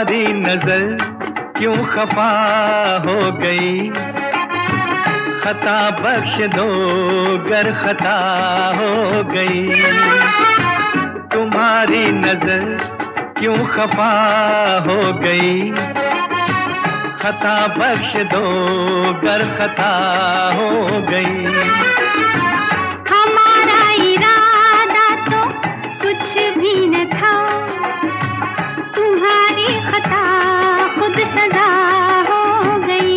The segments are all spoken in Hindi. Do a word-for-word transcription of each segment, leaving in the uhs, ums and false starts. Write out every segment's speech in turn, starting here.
तुम्हारी नजर क्यों खफा हो गई, खता बख्श दो गर खता हो गई। तुम्हारी नजर क्यों खफा हो गई, खता बख्श दो गर खता हो गई। हमारा इरादा तो कुछ भी न था, तुम्हारी खता खुद सजा हो गई।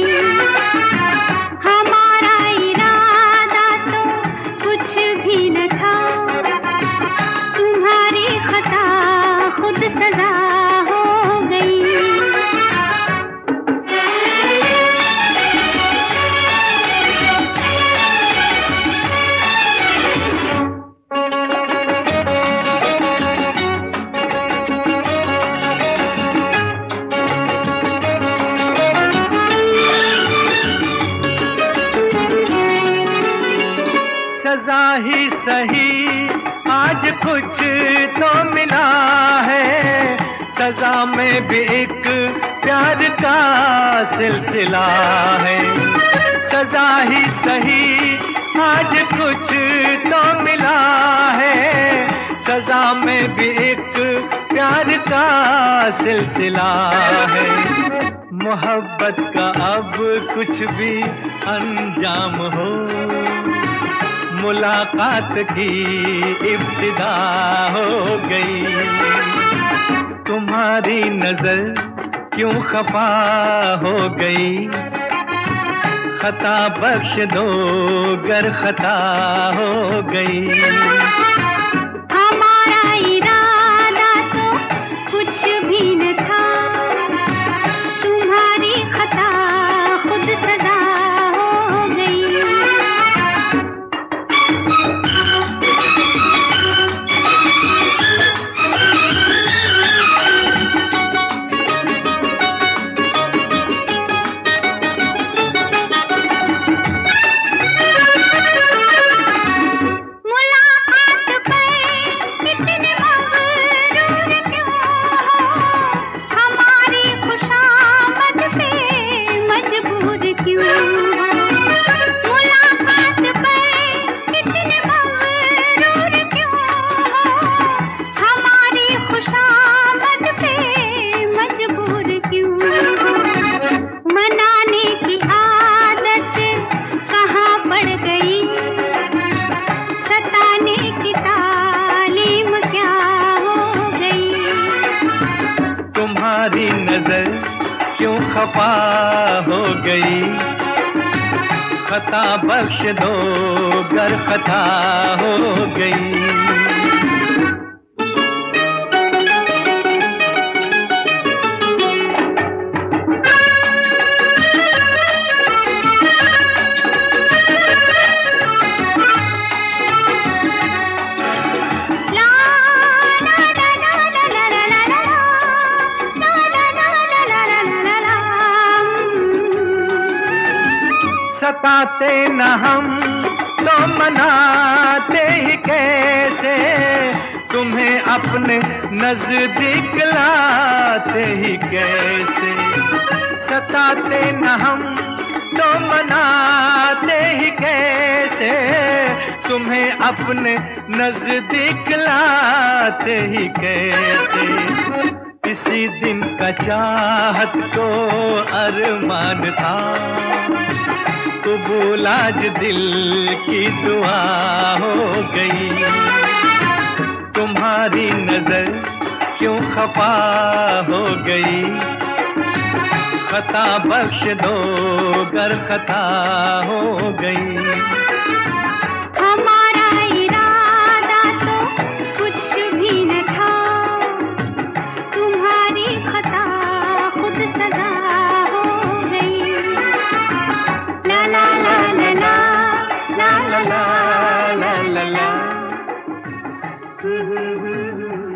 हमारा इरादा तो कुछ भी न था, तुम्हारी खता खुद सजा हो गई। सजा ही सही आज कुछ तो मिला है, सजा में भी एक प्यार का सिलसिला है। सजा ही सही आज कुछ तो मिला है, सजा में भी एक प्यार का सिलसिला है। मोहब्बत का अब कुछ भी अंजाम हो, मुलाकात की इब्तिदा हो गई। तुम्हारी नजर क्यों खफा हो गई, खता बख्श दो गर खता हो गई। हमारा इरादा तो कुछ भी न था, तुम्हारी खता खुद सजा हो गई। तुम्हारी नजर क्यों खफा हो गई, खता बख्श दो गर खता हो गई। सताते न हम तो मनाते ही कैसे, तुम्हें अपने नजदीक लाते ही कैसे। सताते न हम तो मनाते ही कैसे, तुम्हें अपने नजदीक लाते ही कैसे। इसी दिन का चाहत को अरमान था, कबूल आज दिल की दुआ हो गई। तुम्हारी नजर क्यों खफा हो गई, खता बख्श दो गर खता हो गई। हमारा इरादा तो कुछ भी न था, तुम्हारी खता खुद सजा हो गई। ला ला ला ला ला ला ला ला ला ला ला।